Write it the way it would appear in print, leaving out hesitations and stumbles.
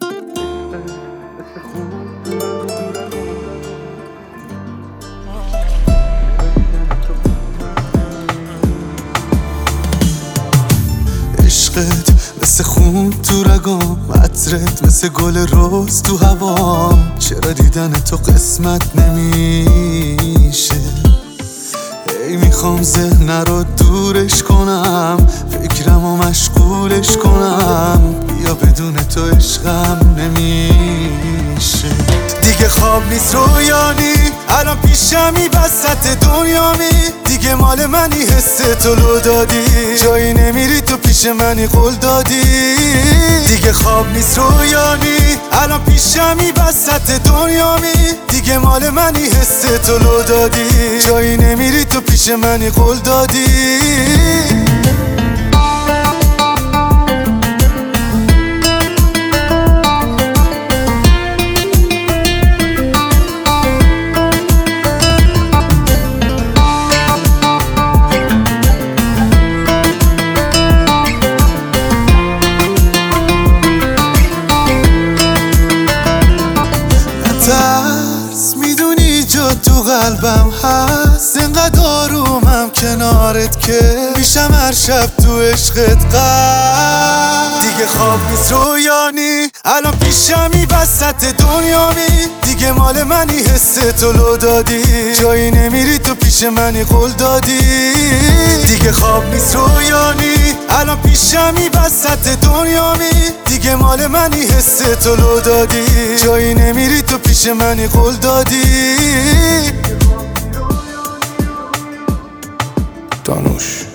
عشقت مثل خون تو رگام، عطرت مثل گل روز تو هوام. چرا دیدن تو قسمت نمیشه؟ ای میخوام ذهن رو دورش کنم، فکرم رو مشغولش کنم. بیا بدون تو عشقم نمیشه. دیگه خواب نیست رویانی، الان پیشمی وسط دنیامی. دیگه مال منی، حس تو لو دادی، جایی نمیری تو پیش منی قول دادی. دیگه خواب نیست رویانی، الان پیشمی وسط دنیامی. دیگه مال منی، حس تو لو دادی، جایی نمیری تو پیش منی قول دادی. ترس میدونی جا تو قلبم هست، اینقدر آرومم کنارت که میشم هر شب تو عشقت غرق. دیگه خواب نیست رویانی، الان پیشمی وسط دنیامی. دیگه مال منی، حس تو لو دادی، جایی نمیری تو پیش منی قول دادی. دیگه خواب نیست رویانی، الان پیشمی وسط دنیامی. دیگه مال منی، حس تو لو دادی، جایی نمیری تو پیش منی قول دادی. دانوش